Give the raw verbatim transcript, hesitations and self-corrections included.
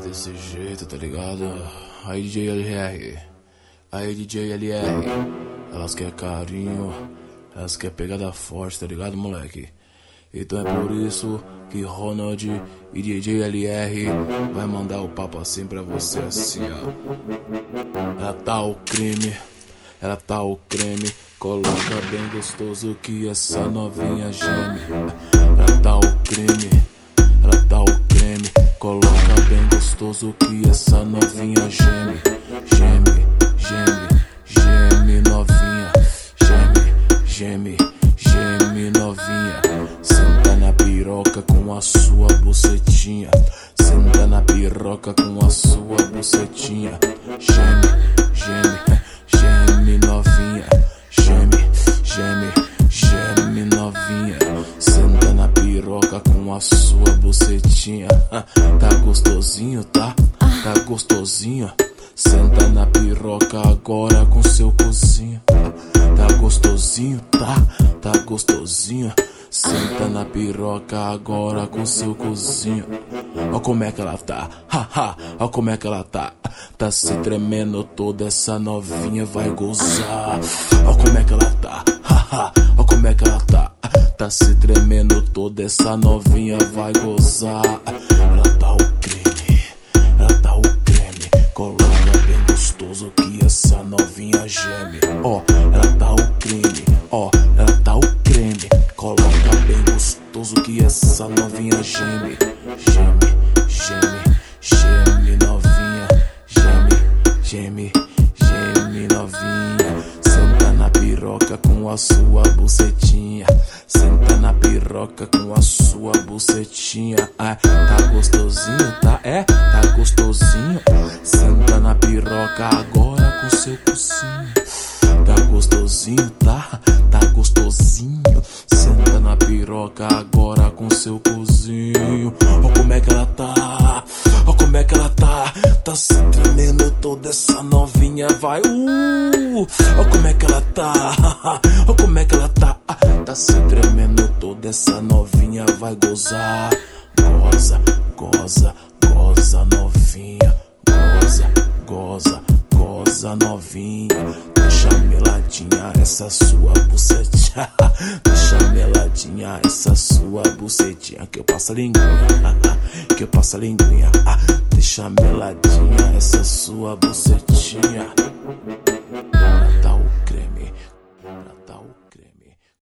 desse jeito, tá ligado? Aí D J L R, aí D J L R, elas quer carinho, elas quer pegada forte, tá ligado, moleque? Então é por isso que Ronald e D J L R vai mandar o papo assim pra você, assim, ó. Ela tá o crime, ela tá o creme, coloca bem gostoso que essa novinha geme. Ela tá o crime, ela tá o creme, coloca bem gostoso que essa novinha geme. Geme, geme, geme novinha, geme, geme, geme novinha. Senta na piroca com a sua bucetinha, senta na piroca com a sua bucetinha. Geme, geme, geme novinha, geme, geme, geme novinha. Senta na piroca com a sua bucetinha. Tá gostosinho, tá? Tá gostosinho. Senta na piroca agora com seu cozinho. Tá gostosinho, tá? Tá gostosinho. Senta na piroca agora com seu cozinho. Ó como é que ela tá, haha, ó como é que ela tá. Tá se tremendo toda, essa novinha vai gozar. Ó como é que ela tá, haha, ó como é que ela tá. Tá se tremendo toda, essa novinha vai gozar. Ela tá o creme, ela tá o creme, coloca bem gostoso que essa novinha geme. Ó, ela tá o creme, ó, ela tá o creme, coloca bem gostoso que essa novinha geme. Geme, geme, geme novinha, geme, geme, geme novinha. Senta na piroca com a sua bucetinha, senta na piroca com a sua bucetinha. Ah, tá gostosinho, tá? É? Tá gostosinho. Senta na piroca agora com seu cozinho. Tá gostosinho, tá? Tá gostosinho. Senta na piroca agora com seu cozinho. Ó como é que ela tá, ó como é que ela tá. Tá se tremendo toda, essa novinha vai. Uh, ó como é que ela tá, ó como é que ela tá. Tá se tremendo toda, essa novinha vai gozar. Goza, goza, goza novinha. Goza, goza, goza novinha. Deixa meladinha essa sua bucetinha. Deixa meladinha essa sua bucetinha. Que eu passo a linguinha, que eu passo a linguinha. Deixa meladinha essa sua bucetinha.